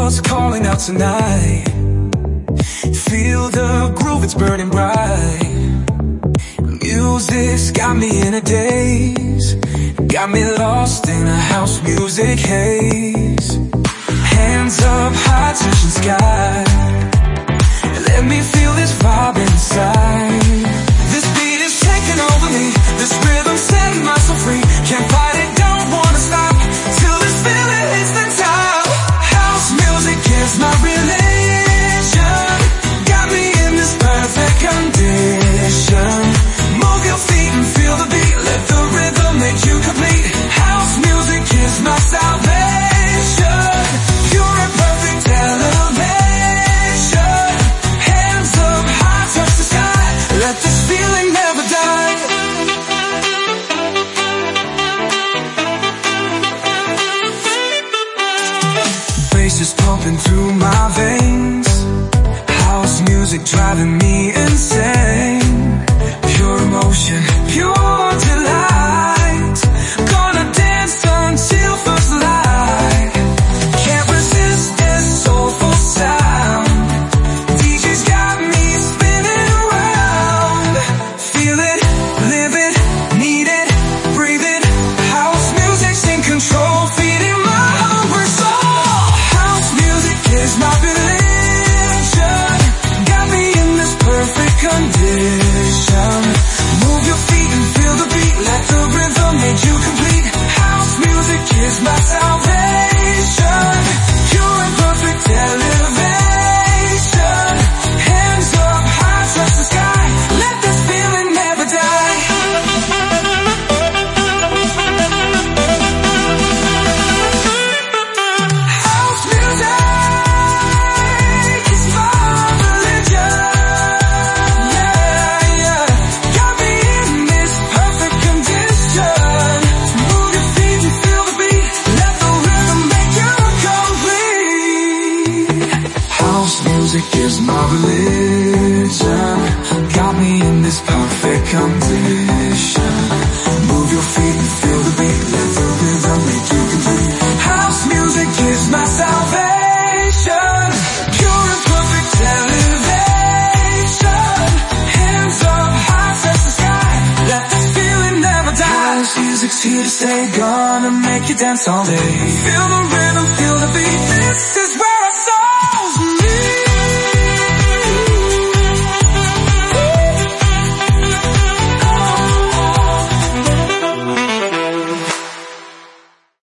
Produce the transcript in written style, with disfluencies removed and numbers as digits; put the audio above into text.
what's calling out tonight. Feel the groove, it's burning bright. Music's got me in a daze, got me lost in a house music haze. Hands up high, touching sky, let me feel this vibe inside. This beat is taking over me, this rhythm setting my soul free. Can't fight it, don't wanna stop, till this feeling hits the top. House music is my religion, got me in this perfect condition. Move your feet and feel the beat, let the rhythm make you complete. House music is my salvation, pure and perfect elevation. Hands up high, touch the sky, let this feeling never die. Bass is pumping through my veins, house music driving me insane. Pure emotion, pure delight, gonna dance until first light. Can't resist this soulful sound, DJ's got me spinning around. Feel it, live it, need it, breathe it. House music's in control, feeding my hungry soul. House music is my religion, got me in this perfect condition. Move your feet and feel the beat, let the rhythm make you complete. House music is my salvation, pure and perfect elevation. Hands up high, touch the sky, let this feeling never die. House music is my religion, yeah, yeah. Got me in this perfect condition. Move your feet and feel the beat, let the rhythm make you complete. House music is my religion, got me in this perfect condition. Move your feet and feel the beat, let the rhythm make you complete. House music is my salvation, pure and perfect elevation. Hands up high, touch the sky, let this feeling never die. House music's here to stay, gonna make you dance all day. Feel the rhythm, feel the beat, this is where